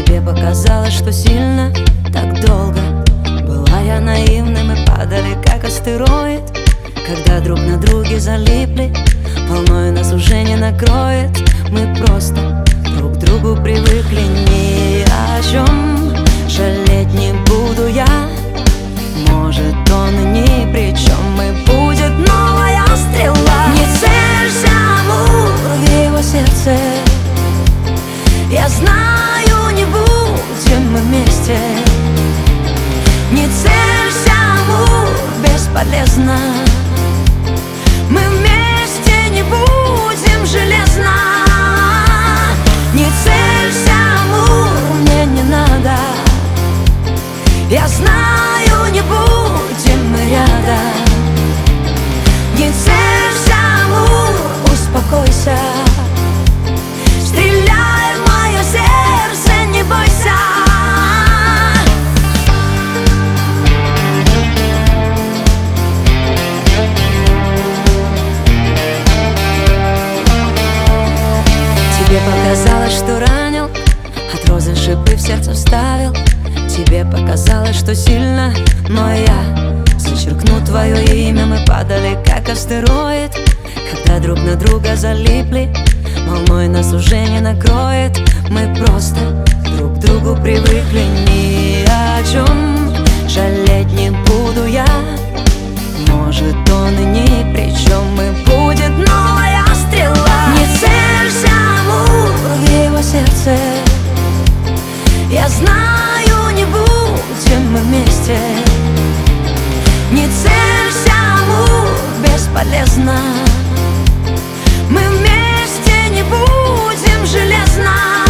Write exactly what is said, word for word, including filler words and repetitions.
Тебе показалось, что сильно, так долго. Была я наивным и падали, как астероид. Когда друг на друге залипли, волной нас уже не накроет. Мы просто друг к другу привыкли. Ни о чем жалеть не буду я. Может, он и ни при чем, и будет новая стрела. Не целься, амур, в его сердце. Я знаю, не будем мы вместе. Не целься, амур, бесполезно. Мы вместе не будем железно. Не целься, амур, мне не надо. Я знаю, не будем мы рядом. Не целься, амур, успокойся. Стреляй в мое сердце, не бойся. Тебе показалось, что ранил, от розы шипы в сердце вставил. Тебе показалось, что сильно, но я зачеркну твое имя. Мы падали, как астероид. Когда друг на друга залипли, волной нас уже не накроет. Мы просто друг к другу привыкли. Ни о чем жалеть не буду я. Может, он и ни при чем, и будет новая стрела. Не целься, амур, в его сердце. Я знаю, не будем мы вместе. Не целься, амур, бесполезно. Мы вместе не будем железно.